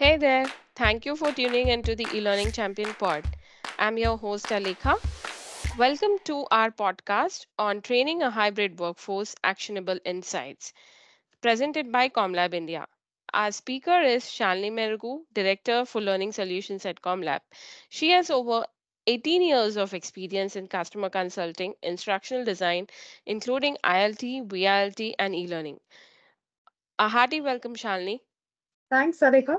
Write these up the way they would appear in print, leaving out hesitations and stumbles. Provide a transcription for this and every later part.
Hey there, thank you for tuning into the e-learning champion pod. I'm your host Alekha. Welcome to our podcast on training a hybrid workforce actionable insights, presented by Comlab India. Our speaker is Shalini Mergu, Director for Learning Solutions at Comlab. She has over 18 years of experience in customer consulting, instructional design, including ILT, VILT, and e-learning. A hearty welcome, Shalini. Thanks, Sarika.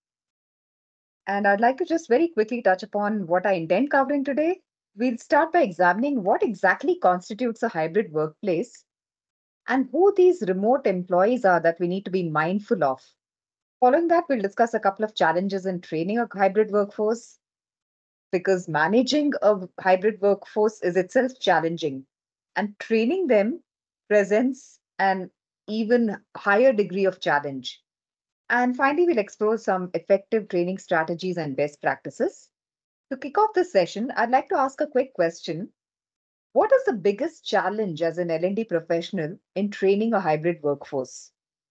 And I'd like to just very quickly touch upon what I intend covering today. We'll start by examining what exactly constitutes a hybrid workplace and who these remote employees are that we need to be mindful of. Following that, we'll discuss a couple of challenges in training a hybrid workforce because managing a hybrid workforce is itself challenging, and training them presents an even higher degree of challenge. And finally, we'll explore some effective training strategies and best practices. To kick off this session, I'd like to ask a quick question. What is the biggest challenge as an L&D professional in training a hybrid workforce?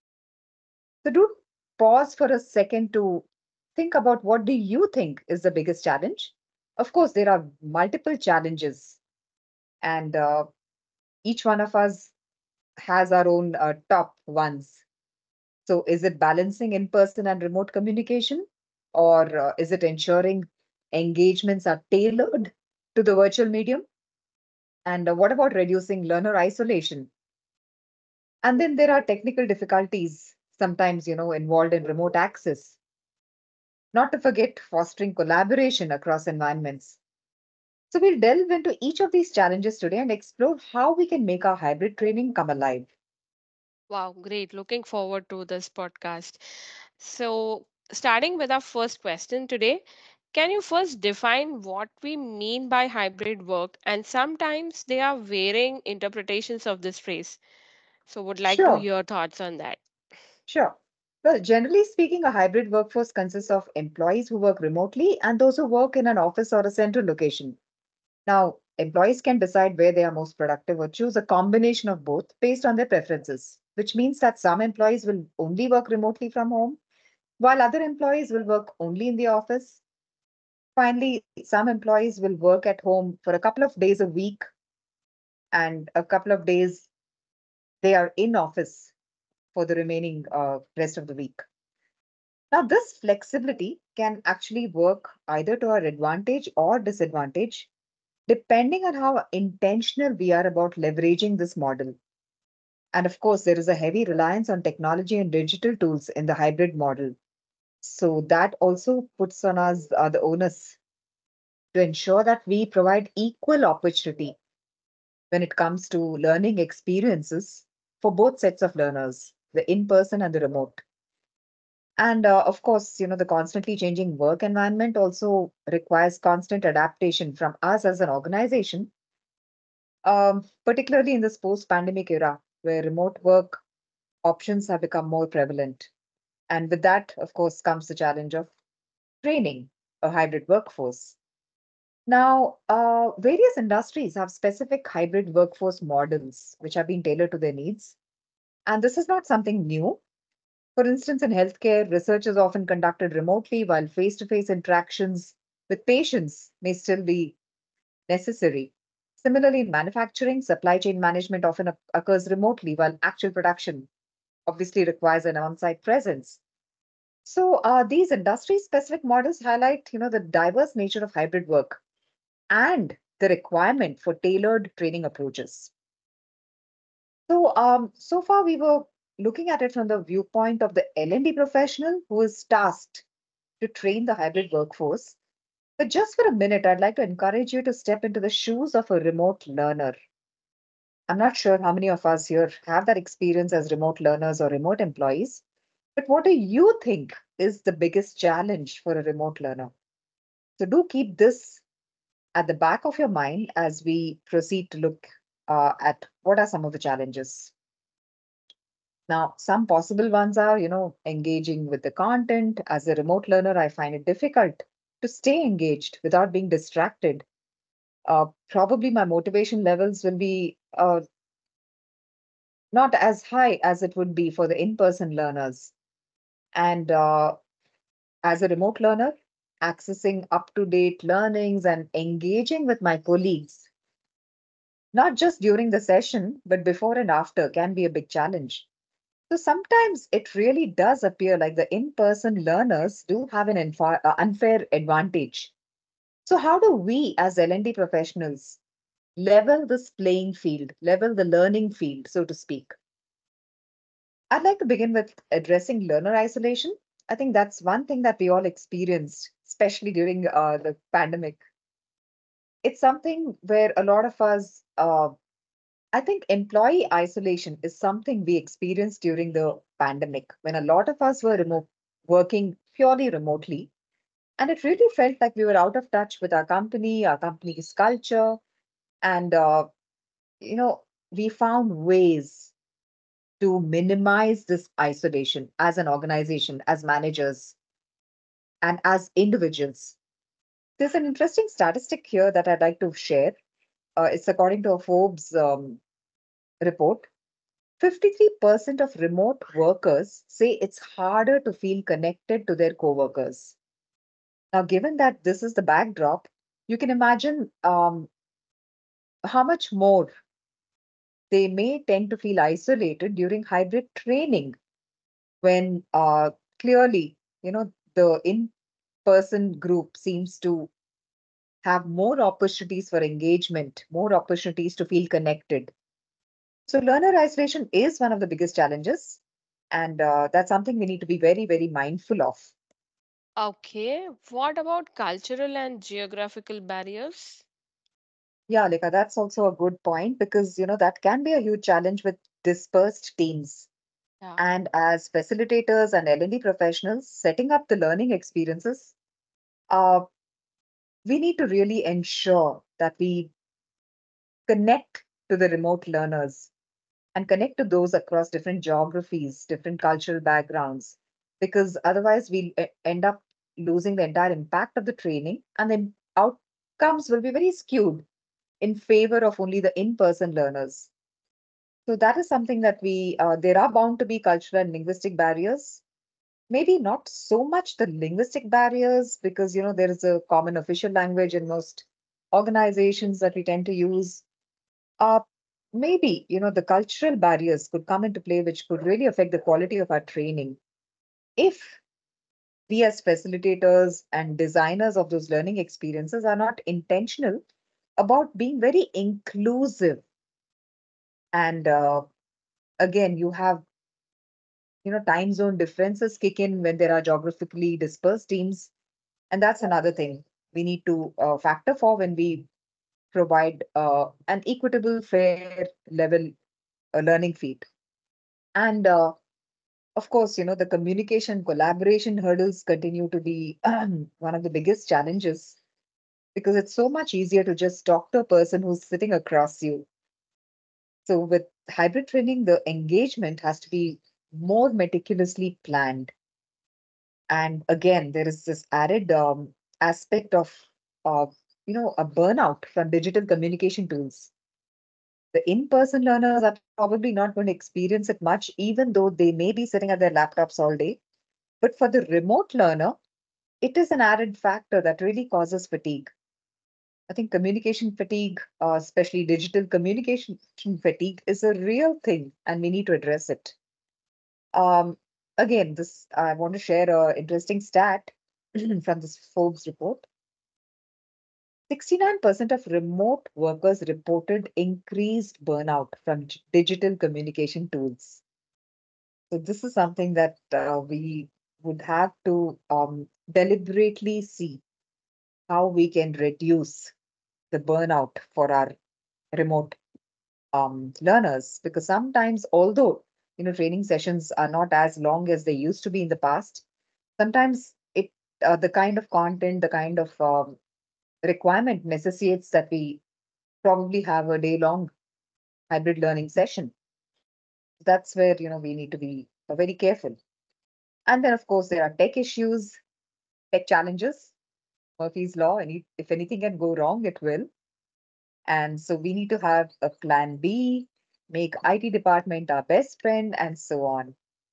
So do pause for a second to think about what do you think is the biggest challenge? Of course, there are multiple challenges, and each one of us has our own top ones. So, is it balancing in person and remote communication? Or is it ensuring engagements are tailored to the virtual medium? And what about reducing learner isolation? And then there are technical difficulties, sometimes, involved in remote access. Not to forget fostering collaboration across environments. So, we'll delve into each of these challenges today and explore how we can make our hybrid training come alive. Wow, great. Looking forward to this podcast. So, starting with our first question today, can you first define what we mean by hybrid work? And sometimes there are varying interpretations of this phrase. So, would like to Sure, hear thoughts on that. sure. Well, generally speaking, a hybrid workforce consists of employees who work remotely and those who work in an office or a central location. Now, employees can decide where they are most productive or choose a combination of both based on their preferences, which means that some employees will only work remotely from home, while other employees will work only in the office. Finally, some employees will work at home for a couple of days a week, and a couple of days they are in office for the remaining rest of the week. Now, this flexibility can actually work either to our advantage or disadvantage, depending on how intentional we are about leveraging this model. And of course, there is a heavy reliance on technology and digital tools in the hybrid model. So that also puts on us the onus to ensure that we provide equal opportunity when it comes to learning experiences for both sets of learners, the in person and the remote. And of course, the constantly changing work environment also requires constant adaptation from us as an organization, particularly in this post pandemic era where remote work options have become more prevalent. And with that, of course, comes the challenge of training a hybrid workforce. Now, various industries have specific hybrid workforce models which have been tailored to their needs. And this is not something new. For instance, in healthcare, research is often conducted remotely, while face to face interactions with patients may still be necessary. Similarly, in manufacturing, supply chain management often occurs remotely, while actual production obviously requires an on site presence. So, these industry specific models highlight the diverse nature of hybrid work and the requirement for tailored training approaches. So far we were looking at it from the viewpoint of the L&D professional who is tasked to train the hybrid workforce. But just for a minute, I'd like to encourage you to step into the shoes of a remote learner. I'm not sure how many of us here have that experience as remote learners or remote employees, but what do you think is the biggest challenge for a remote learner? So do keep this at the back of your mind as we proceed to look at what are some of the challenges. Now, some possible ones are, engaging with the content. As a remote learner, I find it difficult to stay engaged without being distracted. Probably my motivation levels will be not as high as it would be for the in person learners. And As a remote learner, accessing up to date learnings and engaging with my colleagues, not just during the session, but before and after, can be a big challenge. So sometimes it really does appear like the in person learners do have an unfair advantage. So, how do we as L&D professionals level this playing field, level the learning field, so to speak? I'd like to begin with addressing learner isolation. I think that's one thing that we all experienced, especially during the pandemic. It's something where a lot of us, I think employee isolation is something we experienced during the pandemic when a lot of us were working purely remotely. And it really felt like we were out of touch with our company's culture. And, you know, we found ways to minimize this isolation as an organization, as managers, and as individuals. There's an interesting statistic here that I'd like to share. It's according to a Forbes report. 53% of remote workers say it's harder to feel connected to their coworkers. Now, given that this is the backdrop, you can imagine how much more they may tend to feel isolated during hybrid training when clearly, the in-person group seems to have more opportunities for engagement, more opportunities to feel connected. So, learner isolation is one of the biggest challenges, and that's something we need to be very, very mindful of. Okay, what about cultural and geographical barriers? Yeah, Lika, that's also a good point because that can be a huge challenge with dispersed teams. Yeah. And as facilitators and L&D professionals setting up the learning experiences, uh, we need to really ensure that we connect to the remote learners and connect to those across different geographies, different cultural backgrounds, because otherwise we'll end up losing the entire impact of the training, and then outcomes will be very skewed in favor of only the in-person learners. So that is something that there are bound to be cultural and linguistic barriers. Maybe not so much the linguistic barriers because, there is a common official language in most organizations that we tend to use. Uh, Maybe, the cultural barriers could come into play, which could really affect the quality of our training. If we, as facilitators and designers of those learning experiences, are not intentional about being very inclusive, and again, you have, time zone differences kick in when there are geographically dispersed teams. And that's another thing we need to factor for when we provide an equitable, fair level learning field. And of course, the communication collaboration hurdles continue to be one of the biggest challenges because it's so much easier to just talk to a person who's sitting across you. So, with hybrid training, the engagement has to be more meticulously planned. And again, there is this added aspect of, uh, a burnout from digital communication tools. The in-person learners are probably not going to experience it much, even though they may be sitting at their laptops all day. But for the remote learner, it is an added factor that really causes fatigue. I think communication fatigue, especially digital communication fatigue, is a real thing, and we need to address it. Um, Again, this I want to share a interesting stat from this Forbes report. 69% of remote workers reported increased burnout from digital communication tools. So this is something that we would have to deliberately see how we can reduce the burnout for our remote learners. Because sometimes, although training sessions are not as long as they used to be in the past, sometimes the kind of content, the kind of requirement necessitates that we probably have a day long hybrid learning session. That's where we need to be very careful. And then, of course, there are tech issues, tech challenges. Murphy's law, and if anything can go wrong, it will. And so we need to have a plan B, make IT department our best friend, and so on.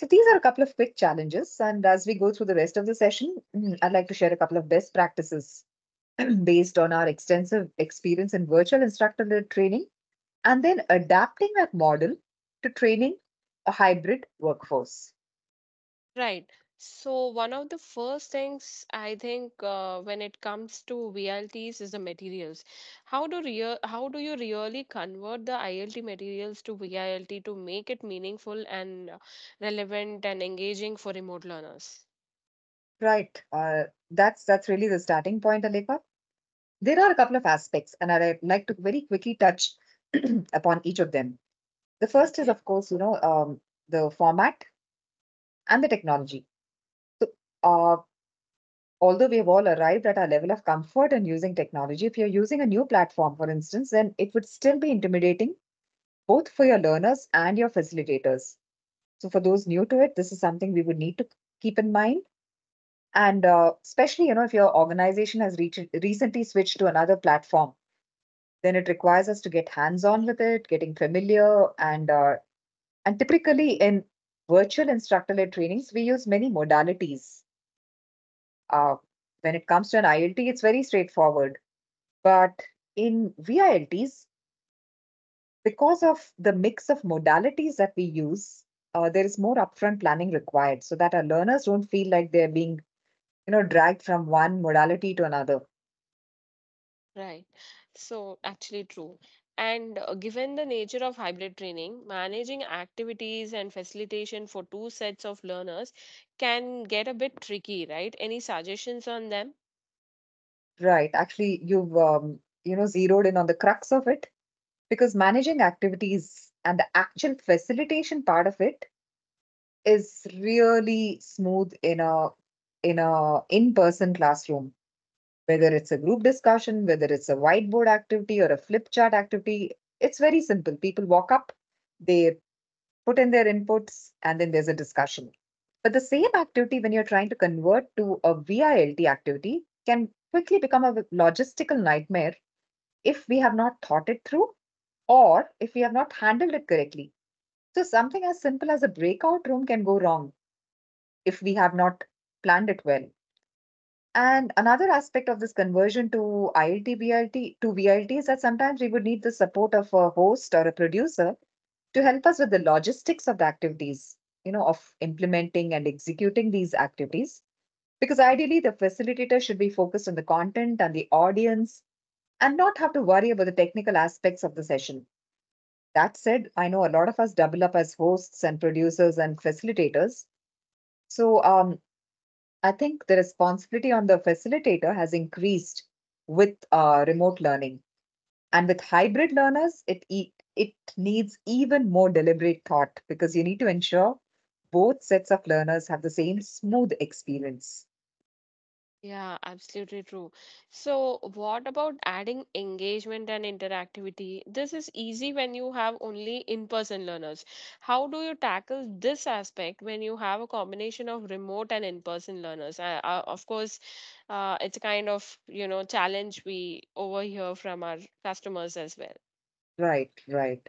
So these are a couple of quick challenges. And as we go through the rest of the session, I'd like to share a couple of best practices based on our extensive experience in virtual instructor-led training, and then adapting that model to training a hybrid workforce. Right. So one of the first things I think when it comes to VLTs is the materials. How do you really convert the ILT materials to VILT to make it meaningful and relevant and engaging for remote learners? Right. That's really the starting point, Aleka. There are a couple of aspects, and I'd like to very quickly touch upon each of them. The first is, Okay. of course, the format and the technology. So, uh, although we have all arrived at our level of comfort in using technology, if you're using a new platform, for instance, then it would still be intimidating both for your learners and your facilitators. So, for those new to it, this is something we would need to keep in mind. And especially, if your organization has recently switched to another platform, then it requires us to get hands-on with it, getting familiar, and typically in virtual instructor-led trainings, we use many modalities. Uh, when it comes to an ILT, it's very straightforward. But in VILTs, because of the mix of modalities that we use, there is more upfront planning required so that our learners don't feel like they're being, dragged from one modality to another. Right. So, actually, true. And given the nature of hybrid training, managing activities and facilitation for two sets of learners can get a bit tricky, right? Any suggestions on them? Right. Actually, you've zeroed in on the crux of it because managing activities and the actual facilitation part of it is really smooth in a in-person classroom. Whether it's a group discussion, whether it's a whiteboard activity or a flip chart activity, it's very simple. People walk up, they put in their inputs, and then there's a discussion. But the same activity, when you're trying to convert to a VILT activity, can quickly become a logistical nightmare if we have not thought it through or if we have not handled it correctly. So, something as simple as a breakout room can go wrong if we have not planned it well. And another aspect of this conversion to ILT VLT to VLT is that sometimes we would need the support of a host or a producer to help us with the logistics of the activities, of implementing and executing these activities. Because ideally, the facilitator should be focused on the content and the audience and not have to worry about the technical aspects of the session. That said, I know a lot of us double up as hosts and producers and facilitators. So I think the responsibility on the facilitator has increased with remote learning. And with hybrid learners, it needs even more deliberate thought because you need to ensure both sets of learners have the same smooth experience. Yeah, absolutely true. So, what about adding engagement and interactivity? This is easy when you have only in-person learners. How do you tackle this aspect when you have a combination of remote and in-person learners? Of course, it's a kind of, challenge we overhear from our customers as well. Right, right.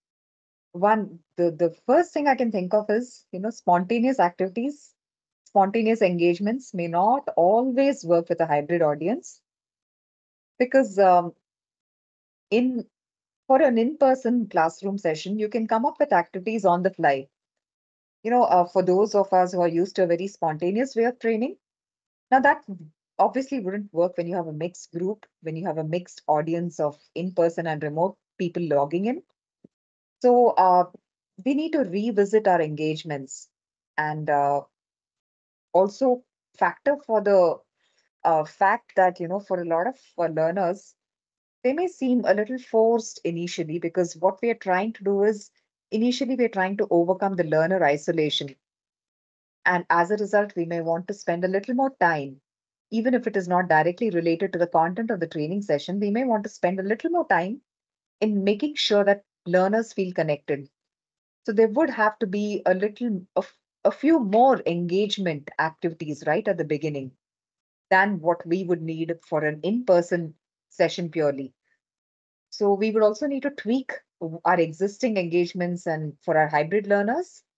The first thing I can think of is, spontaneous activities, spontaneous engagements may not always work with a hybrid audience because in for an in-person classroom session, you can come up with activities on the fly. For those of us who are used to a very spontaneous way of training, now that obviously wouldn't work when you have a mixed group, when you have a mixed audience of in-person and remote people logging in. So we need to revisit our engagements and also factor for the fact that, for a lot of learners, they may seem a little forced initially because what we are trying to do is initially we're trying to overcome the learner isolation. And as a result, we may want to spend a little more time, even if it is not directly related to the content of the training session, we may want to spend a little more time in making sure that learners feel connected. So there would have to be a few more engagement activities right at the beginning than what we would need for an in-person session purely. So we would also need to tweak our existing engagements and for our hybrid learners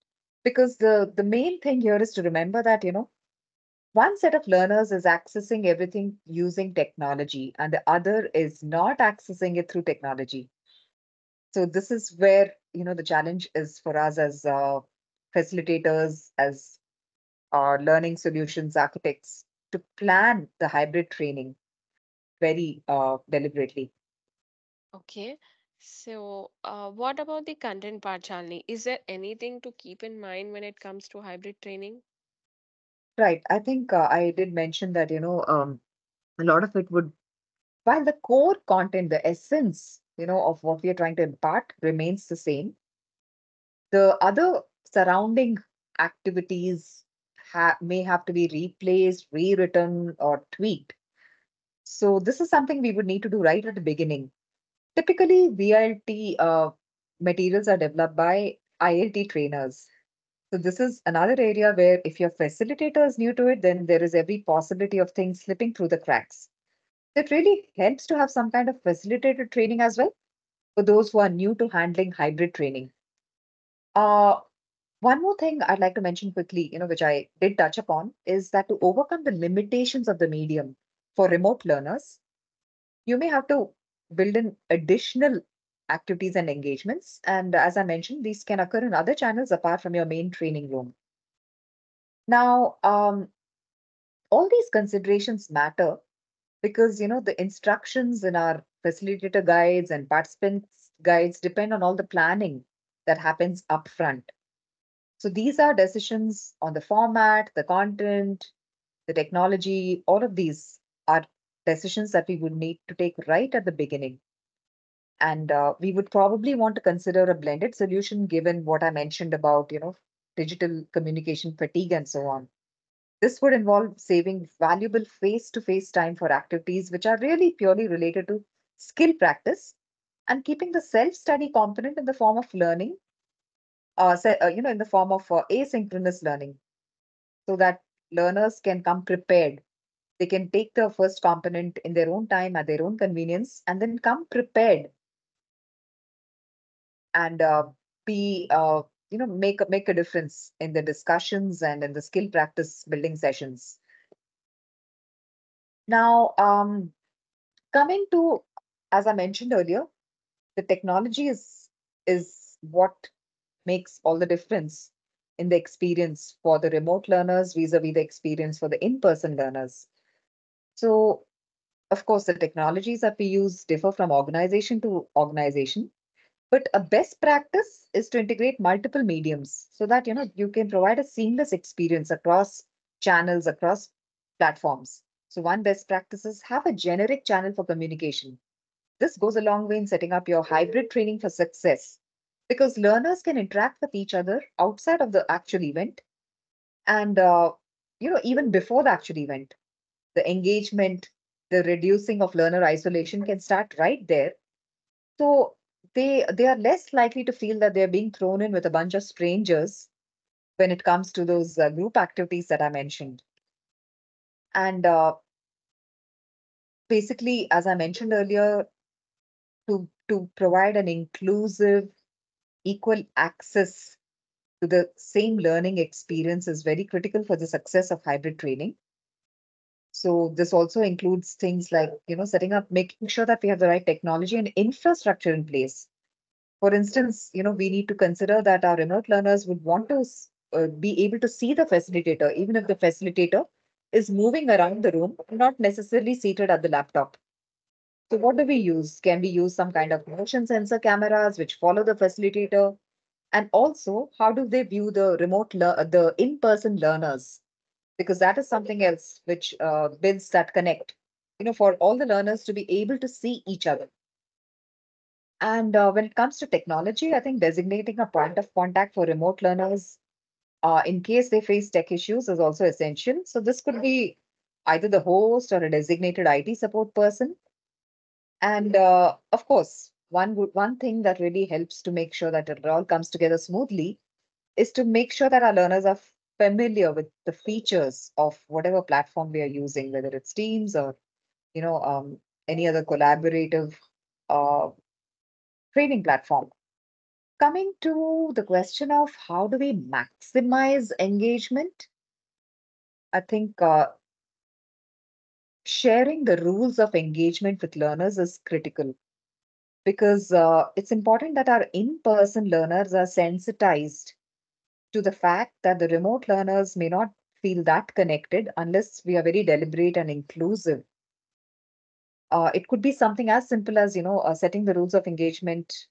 Because the main thing here is to remember that, one set of learners is accessing everything using technology, and the other is not accessing it through technology. So this is where, the challenge is for us as facilitators, as learning solutions architects, to plan the hybrid training very deliberately. Okay. So, what about the content part, Chalni? Is there anything to keep in mind when it comes to hybrid training? Right. I think I did mention that, a lot of it would, while the core content, the essence, of what we are trying to impart remains the same, the other surrounding activities may have to be replaced, rewritten, or tweaked. So this is something we would need to do right at the beginning. Typically, VLT materials are developed by ILT trainers. So this is another area where if your facilitator is new to it, then there is every possibility of things slipping through the cracks. It really helps to have some kind of facilitated training as well for those who are new to handling hybrid training. Uh, One more thing I'd like to mention quickly, which I did touch upon, is that to overcome the limitations of the medium for remote learners, you may have to build in additional activities and engagements. And as I mentioned, these can occur in other channels apart from your main training room. Now, all these considerations matter because the instructions in our facilitator guides and participants guides depend on all the planning that happens upfront. So these are decisions on the format, the content, the technology. All of these are decisions that we would need to take right at the beginning. And we would probably want to consider a blended solution given what I mentioned about, digital communication fatigue and so on. This would involve saving valuable face to face time for activities which are really purely related to skill practice and keeping the self study component in the form of learning, in the form of asynchronous learning so that learners can come prepared. They can take the first component in their own time at their own convenience and then come prepared and be make a difference in the discussions and in the skill practice building sessions. Now, coming to, as I mentioned earlier, the technology is what makes all the difference in the experience for the remote learners vis-a-vis the experience for the in-person learners. So, of course, the technologies that we use differ from organization to organization. But a best practice is to integrate multiple mediums so that you can provide a seamless experience across channels, across platforms. So one best practice is have a generic channel for communication. This goes a long way in setting up your hybrid training for success because learners can interact with each other outside of the actual event and even before the actual event. The engagement, the reducing of learner isolation can start right there, so they are less likely to feel that they're being thrown in with a bunch of strangers when it comes to those group activities that I mentioned. And basically, as I mentioned earlier, to provide an inclusive, equal access to the same learning experience is very critical for the success of hybrid training. So this also includes things like setting up, making sure that we have the right technology and infrastructure in place. For instance, we need to consider that our remote learners would want to be able to see the facilitator, even if the facilitator is moving around the room, not necessarily seated at the laptop. So, what do we use? Can we use some kind of motion sensor cameras which follow the facilitator? And also, how do they view the the in-person learners? Because that is something else which builds that connect. For all the learners to be able to see each other. And when it comes to technology, I think designating a point of contact for remote learners in case they face tech issues is also essential. So this could be either the host or a designated IT support person. And of course, one thing that really helps to make sure that it all comes together smoothly is to make sure that our learners are familiar with the features of whatever platform we are using, whether it's Teams or you know um, any other collaborative uh, training platform. Coming to the question of how do we maximize engagement, I think sharing the rules of engagement with learners is critical because it's important that our in person learners are sensitized to the fact that the remote learners may not feel that connected unless we are very deliberate and inclusive. It could be something as simple as, setting the rules of engagement.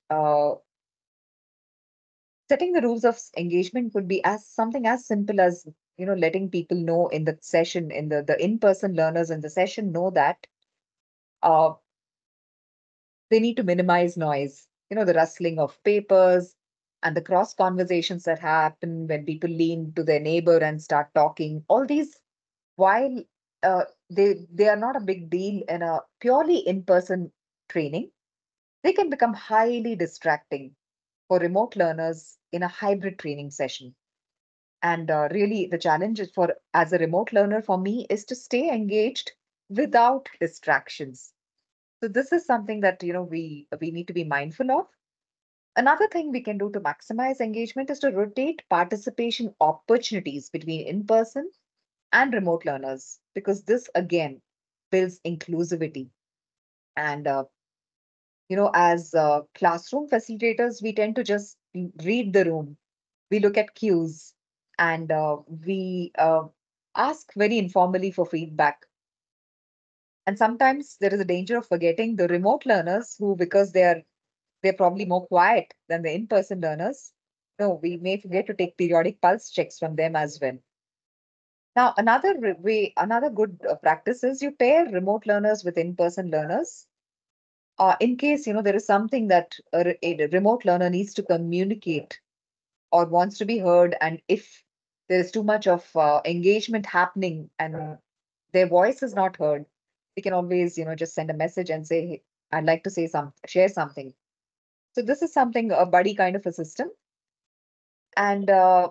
Setting the rules of engagement could be as something as simple as, letting people know in the session, in the in-person learners in the session know that uh, they need to minimize noise, the rustling of papers and the cross conversations that happen when people lean to their neighbor and start talking. All these, while they are not a big deal in a purely in-person training, they can become highly distracting for remote learners in a hybrid training session. And really, the challenge is for as a remote learner for me is to stay engaged without distractions. So this is something that we need to be mindful of. Another thing we can do to maximize engagement is to rotate participation opportunities between in-person and remote learners, because this again builds inclusivity. And as classroom facilitators, we tend to just read the room. We look at cues and we ask very informally for feedback. And sometimes there is a danger of forgetting the remote learners who, because they're probably more quiet than the in-person learners. No, we may forget to take periodic pulse checks from them as well. Now, another good practice is you pair remote learners with in-person learners. In case there is something that a remote learner needs to communicate or wants to be heard, and if there is too much of engagement happening and their voice is not heard, we can always just send a message and say, "Hey, I'd like to share something." So this is something a buddy kind of a system. And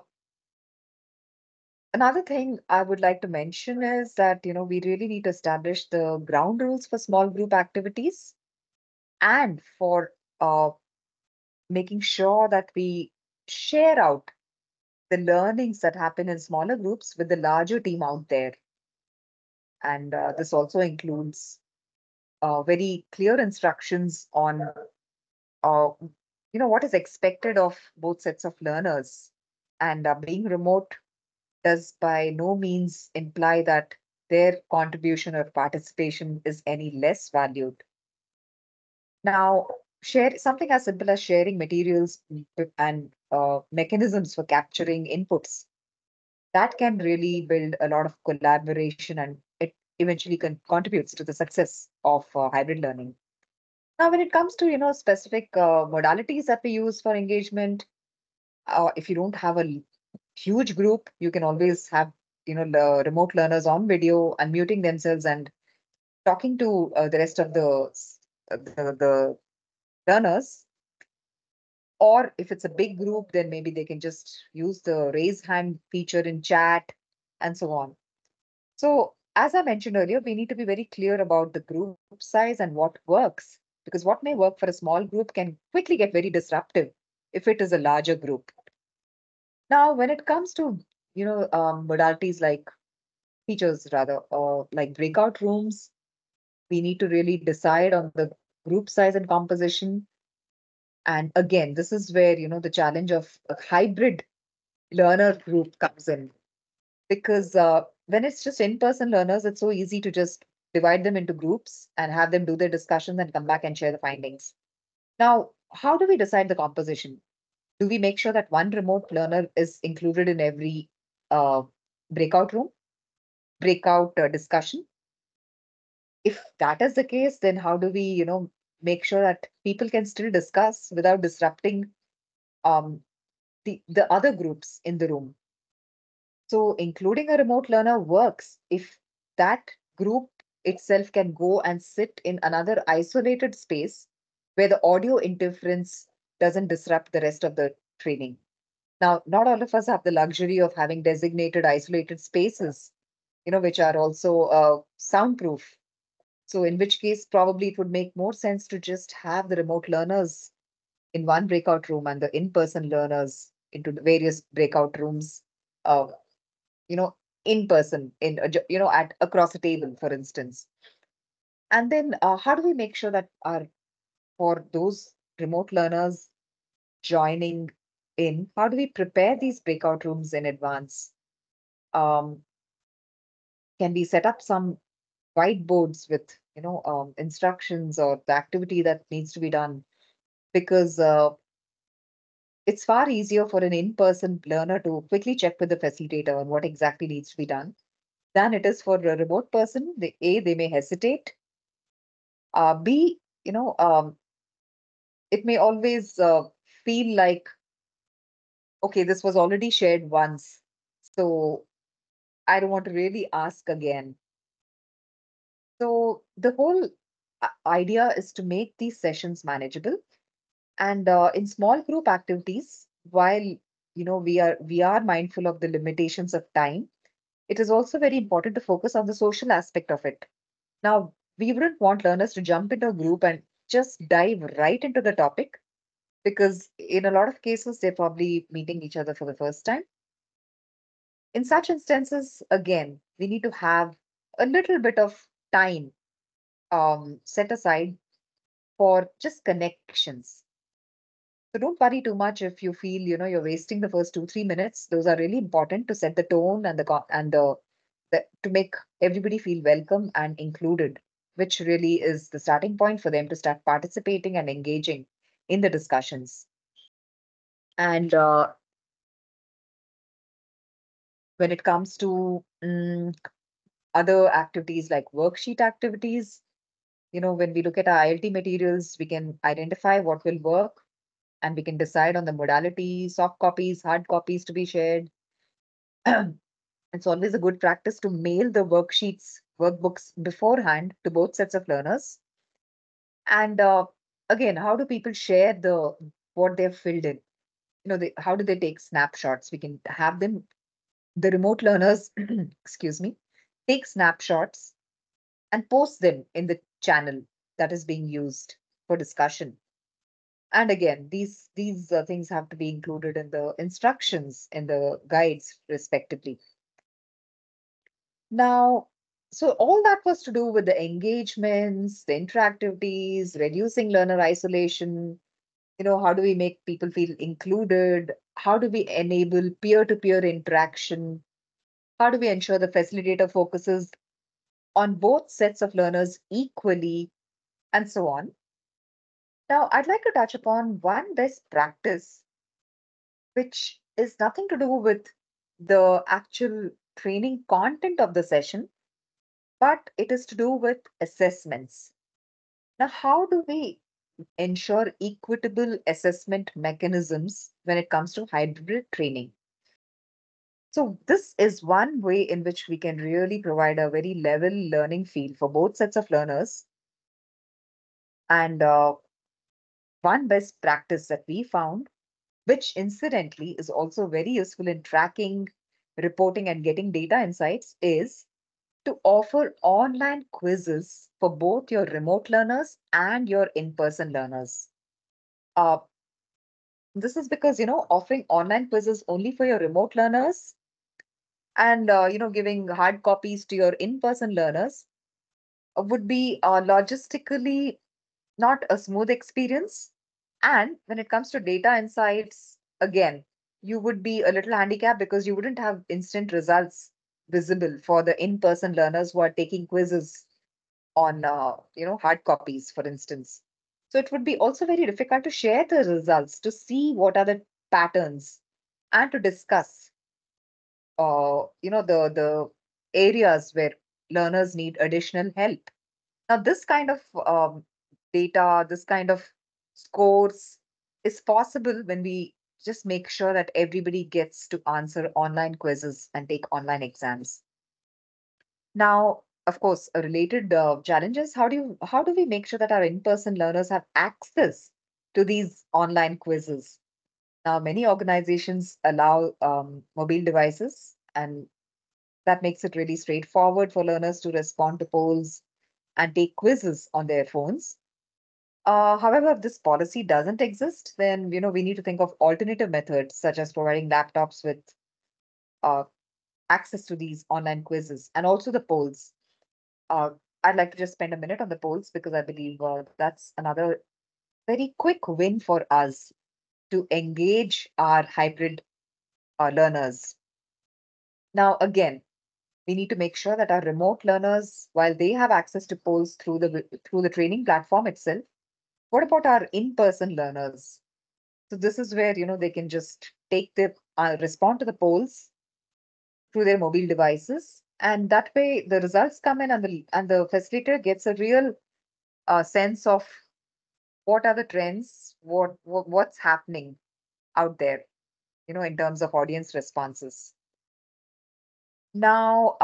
another thing I would like to mention is that we really need to establish the ground rules for small group activities and for making sure that we share out the learnings that happen in smaller groups with the larger team out there. And this also includes very clear instructions on what is expected of both sets of learners. And being remote does by no means imply that their contribution or participation is any less valued. Now, share something as simple as sharing materials and mechanisms for capturing inputs that can really build a lot of collaboration, and it eventually contributes to the success of hybrid learning. Now, when it comes to specific modalities that we use for engagement, if you don't have a huge group, you can always have the remote learners on video unmuting themselves and talking to the rest of the learners. Or if it's a big group, then maybe they can just use the raise hand feature in chat and so on. So, as I mentioned earlier, we need to be very clear about the group size and what works, because what may work for a small group can quickly get very disruptive if it is a larger group. Now, when it comes to modalities like features rather, or like breakout rooms, we need to really decide on the group size and composition. And again, this is where the challenge of a hybrid learner group comes in, because when it's just in-person learners, it's so easy to just divide them into groups and have them do their discussions and come back and share the findings. Now, how do we decide the composition? Do we make sure that one remote learner is included in every uh, breakout room, breakout discussion? If that is the case, then how do we, make sure that people can still discuss without disrupting um, the other groups in the room? So including a remote learner works if that group itself can go and sit in another isolated space where the audio interference doesn't disrupt the rest of the training. Now, not all of us have the luxury of having designated isolated spaces, which are also soundproof. So in which case, probably it would make more sense to just have the remote learners in one breakout room and the in-person learners into the various breakout rooms, uh, you know, in person, at across a table, for instance. And then how do we make sure that our for those remote learners joining in, how do we prepare these breakout rooms in advance? Um, can we set up some whiteboards with instructions or the activity that needs to be done? Because it's far easier for an in-person learner to quickly check with the facilitator on what exactly needs to be done than it is for a remote person. They may hesitate. B, it may always feel like, okay, this was already shared once, so I don't want to really ask again. So the whole idea is to make these sessions manageable, and in small group activities, while we are mindful of the limitations of time, it is also very important to focus on the social aspect of it. Now, we wouldn't want learners to jump into a group and just dive right into the topic, because in a lot of cases they're probably meeting each other for the first time. In such instances, again, we need to have a little bit of time set aside for just connections. So don't worry too much if you feel you're wasting the first 2 3 minutes. Those are really important to set the tone and the to make everybody feel welcome and included, which really is the starting point for them to start participating and engaging in the discussions. And when it comes to other activities like worksheet activities, when we look at our ILT materials, we can identify what will work, and we can decide on the modality, soft copies, hard copies to be shared. It's always a good practice to mail the workbooks beforehand to both sets of learners. And again, how do people share the what they've filled in? How do they take snapshots? We can have them, the remote learners, excuse me, take snapshots and post them in the channel that is being used for discussion. And again, these things have to be included in the instructions in the guides, respectively. Now, so all that was to do with the engagements, the interactivities, reducing learner isolation. How do we make people feel included? How do we enable peer-to-peer interaction? How do we ensure the facilitator focuses on both sets of learners equally, and so on? Now, I'd like to touch upon one best practice, which is nothing to do with the actual training content of the session, but it is to do with assessments. Now, how do we ensure equitable assessment mechanisms when it comes to hybrid training? So, this is one way in which we can really provide a very level learning field for both sets of learners. And one best practice that we found, which incidentally is also very useful in tracking, reporting, and getting data insights, is to offer online quizzes for both your remote learners and your in-person learners. Uh, this is because, offering online quizzes only for your remote learners and, giving hard copies to your in-person learners would be logistically not a smooth experience. And when it comes to data insights, again, you would be a little handicapped because you wouldn't have instant results visible for the in-person learners who are taking quizzes on hard copies, for instance. So it would be also very difficult to share the results, to see what are the patterns, and to discuss the areas where learners need additional help. Now this kind of data, this kind of scores is possible when we just make sure that everybody gets to answer online quizzes and take online exams. Now, of course, a related challenge is, how do we make sure that our in-person learners have access to these online quizzes? Now, many organizations allow mobile devices, and that makes it really straightforward for learners to respond to polls and take quizzes on their phones. However, if this policy doesn't exist, then we need to think of alternative methods such as providing laptops with uh, access to these online quizzes and also the polls. Uh, I'd like to just spend a minute on the polls because I believe that's another very quick win for us to engage our hybrid learners. Now, again, we need to make sure that our remote learners, while they have access to polls through the training platform itself, what about our in-person learners? So this is where they can just respond to the polls through their mobile devices, and that way the results come in, and the facilitator gets a real sense of what are the trends, what's happening out there, in terms of audience responses. Now,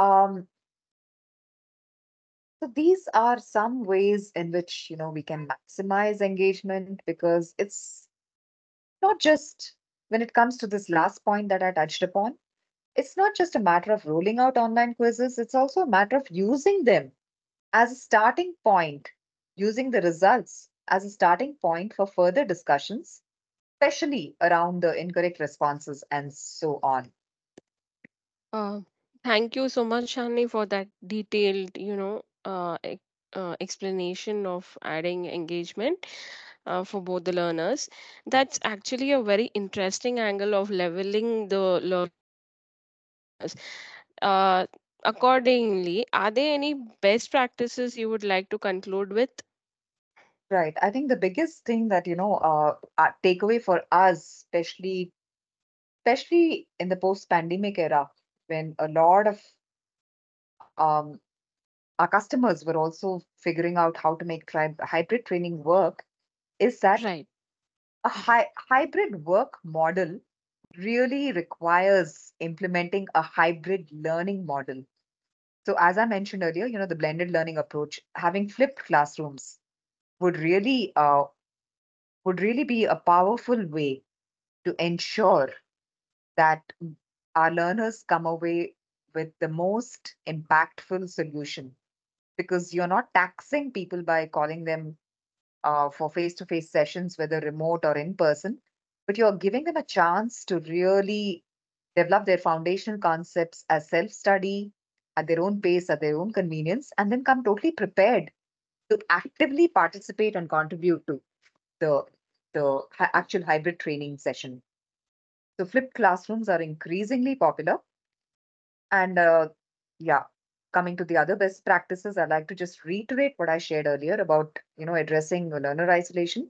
so these are some ways in which we can maximize engagement because it's not just when it comes to this last point that I touched upon. It's not just a matter of rolling out online quizzes, it's also a matter of using them as a starting point, using the results as a starting point for further discussions, especially around the incorrect responses and so on. Uh, Thank you so much, Shani, for that detailed, explanation of adding engagement for both the learners. That's actually a very interesting angle of leveling the learning learners. Uh, Accordingly, are there any best practices you would like to conclude with? Right. I think the biggest thing that, takeaway for us, especially in the post-pandemic era, when a lot of um, our customers were also figuring out how to make hybrid training work, is that Right. a hybrid work model really requires implementing a hybrid learning model. So, as I mentioned earlier, the blended learning approach, having flipped classrooms would really uh, would really be a powerful way to ensure that our learners come away with the most impactful solution, because you're not taxing people by calling them for face to face sessions, whether remote or in person, but you're giving them a chance to really develop their foundational concepts as self study at their own pace, at their own convenience, and then come totally prepared to actively participate and contribute to the, the actual hybrid training session. So, flipped classrooms are increasingly popular. And yeah, coming to the other best practices, I'd like to just reiterate what I shared earlier about addressing learner isolation.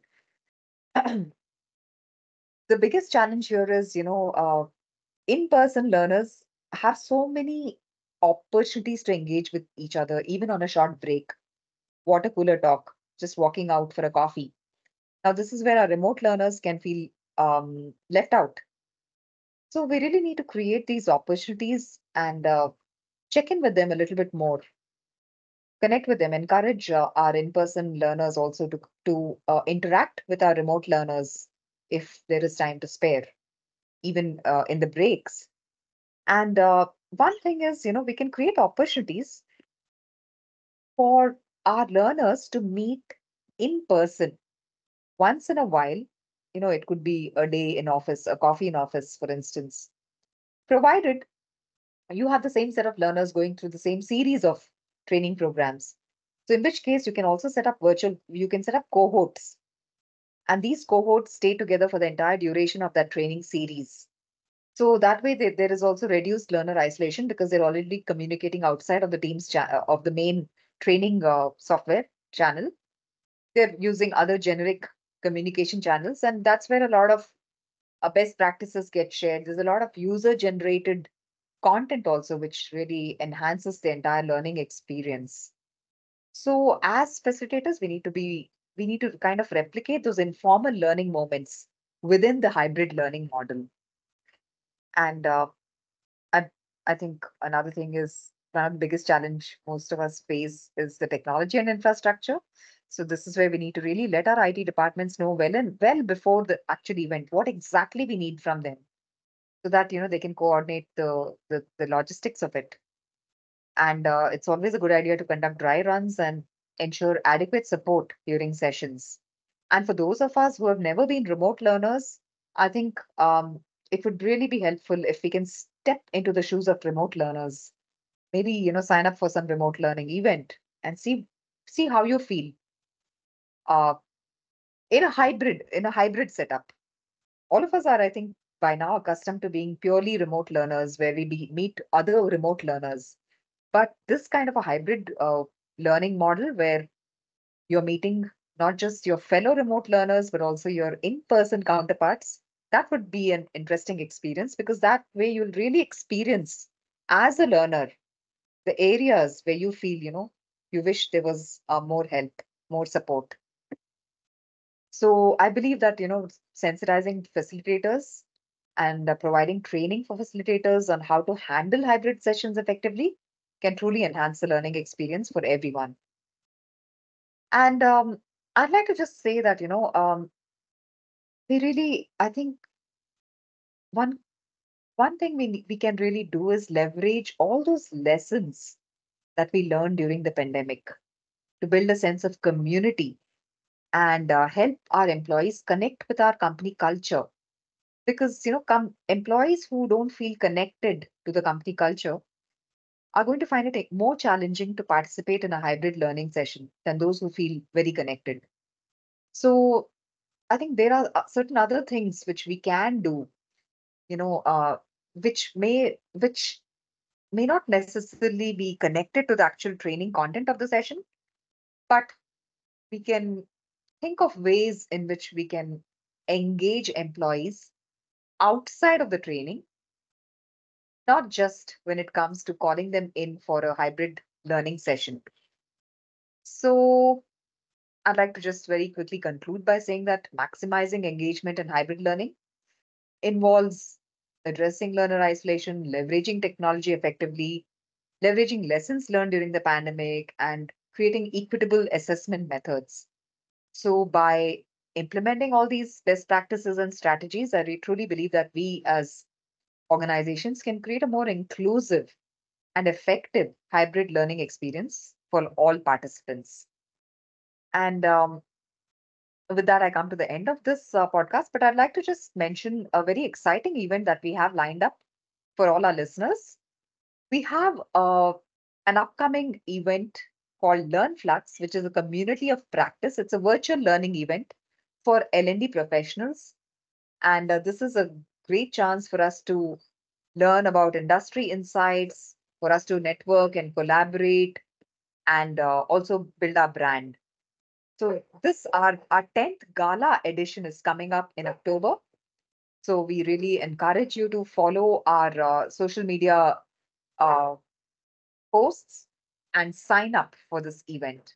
The biggest challenge here is, in-person learners have so many opportunities to engage with each other, even on a short break, water cooler talk, just walking out for a coffee. Now, this is where our remote learners can feel left out. So we really need to create these opportunities and check in with them a little bit more, connect with them, encourage our in-person learners also to interact with our remote learners if there is time to spare, even in the breaks. And one thing is, we can create opportunities for our learners to meet in person once in a while. It could be a day in office, a coffee in office, for instance, provided you have the same set of learners going through the same series of training programs. So, in which case, you can set up cohorts, and these cohorts stay together for the entire duration of that training series. So that way, there is also reduced learner isolation because they're already communicating outside of the of the main training software channel. They're using other generic communication channels, and that's where a lot of best practices get shared. There's a lot of user generated content also, which really enhances the entire learning experience. So, as facilitators, we need to kind of replicate those informal learning moments within the hybrid learning model. And I, I think another thing is one of the biggest challenge most of us face is the technology and infrastructure. So this is where we need to really let our IT departments know well before the actual event what exactly we need from them, so that they can coordinate the logistics of it. And it's always a good idea to conduct dry runs and ensure adequate support during sessions. And for those of us who have never been remote learners, I think it would really be helpful if we can step into the shoes of remote learners. Maybe, sign up for some remote learning event and see how you feel uh, in a hybrid setup. All of us are, I think, by now accustomed to being purely remote learners where meet other remote learners. But this kind of a hybrid learning model where you're meeting not just your fellow remote learners, but also your in person counterparts, that would be an interesting experience because that way you'll really experience as a learner the areas where you feel, you wish there was more help, more support. So I believe that, sensitizing facilitators and providing training for facilitators on how to handle hybrid sessions effectively can truly enhance the learning experience for everyone. And I'd like to just say that, I think one one thing we can really do is leverage all those lessons that we learned during the pandemic to build a sense of community and help our employees connect with our company culture. Because, employees who don't feel connected to the company culture are going to find it more challenging to participate in a hybrid learning session than those who feel very connected. So I think there are certain other things which we can do, you know, uh, which may not necessarily be connected to the actual training content of the session, but we can think of ways in which we can engage employees outside of the training, not just when it comes to calling them in for a hybrid learning session. So, I'd like to just very quickly conclude by saying that maximizing engagement in hybrid learning involves addressing learner isolation, leveraging technology effectively, leveraging lessons learned during the pandemic, and creating equitable assessment methods. So, by implementing all these best practices and strategies, I truly believe that we as organizations can create a more inclusive and effective hybrid learning experience for all participants. And with that, I come to the end of this podcast, but I'd like to just mention a very exciting event that we have lined up for all our listeners. We have an upcoming event called LearnFlux, which is a community of practice. It's a virtual learning event for L&D professionals. And this is a great chance for us to learn about industry insights, for us to network and collaborate, and also build our brand. So this our 10th gala edition is coming up in October. So we really encourage you to follow our social media uh, posts and sign up for this event.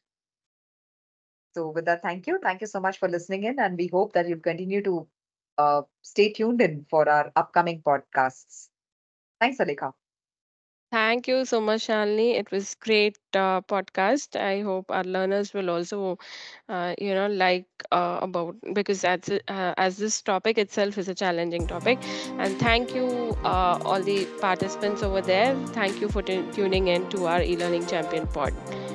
So with that, thank you. Thank you so much for listening in, and we hope that you'll continue to stay tuned in for our upcoming podcasts. Thanks, Alika. Thank you so much, Shalini. It was great podcast. I hope our learners will also, like about because as this topic itself is a challenging topic. And thank you all the participants over there. Thank you for tuning in to our e-learning champion pod.